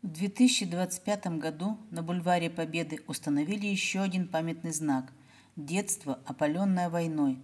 В 2025 году на бульваре Победы установили еще один памятный знак «Детство, опаленное войной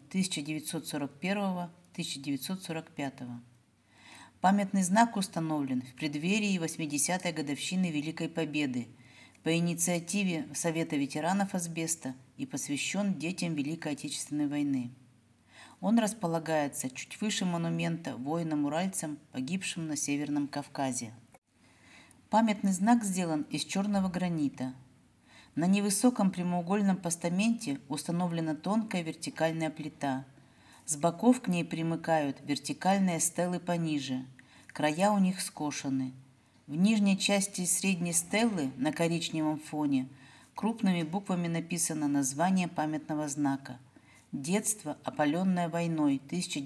1941-1945». Памятный знак установлен в преддверии 80-й годовщины Великой Победы по инициативе Совета ветеранов асбеста и посвящен детям Великой Отечественной войны. Он располагается чуть выше монумента воинам-уральцам, погибшим на Северном Кавказе. Памятный знак сделан из черного гранита. На невысоком прямоугольном постаменте установлена тонкая вертикальная плита. С боков к ней примыкают вертикальные стелы пониже. Края у них скошены. В нижней части средней стелы на коричневом фоне крупными буквами написано название памятного знака «Детство, опаленное войной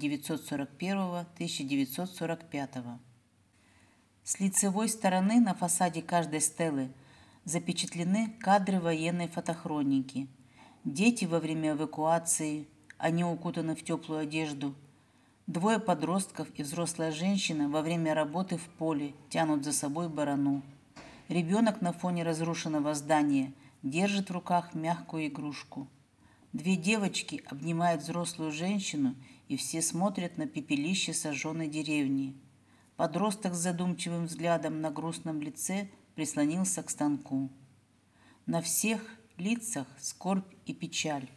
1941-1945». С лицевой стороны на фасаде каждой стелы запечатлены кадры военной фотохроники. Дети во время эвакуации, они укутаны в теплую одежду. Двое подростков и взрослая женщина во время работы в поле тянут за собой барану. Ребенок на фоне разрушенного здания держит в руках мягкую игрушку. Две девочки обнимают взрослую женщину, и все смотрят на пепелище сожженной деревни. Подросток с задумчивым взглядом на грустном лице прислонился к станку. На всех лицах скорбь и печаль.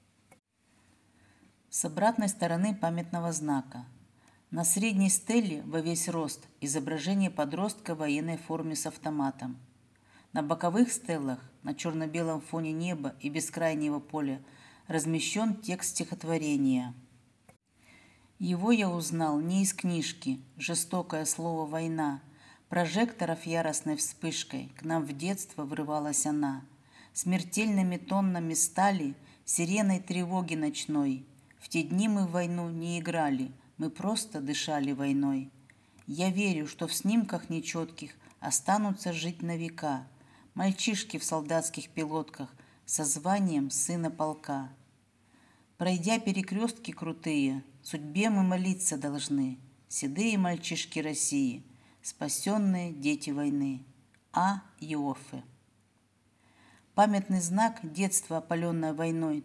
С обратной стороны памятного знака. На средней стеле во весь рост изображение подростка в военной форме с автоматом. На боковых стеллах на черно-белом фоне неба и бескрайнего поля размещен текст стихотворения. Его я узнал не из книжки «Жестокое слово война». Прожекторов яростной вспышкой к нам в детство врывалась она. Смертельными тоннами стали, сиреной тревоги ночной. В те дни мы в войну не играли, мы просто дышали войной. Я верю, что в снимках нечетких останутся жить на века мальчишки в солдатских пилотках со званием сына полка. Пройдя перекрестки крутые, судьбе мы молиться должны, седые мальчишки России, спасенные дети войны. А. Иоффе. Памятный знак «Детство, опаленное войной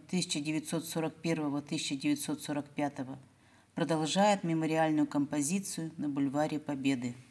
1941-1945» продолжает мемориальную композицию на бульваре Победы.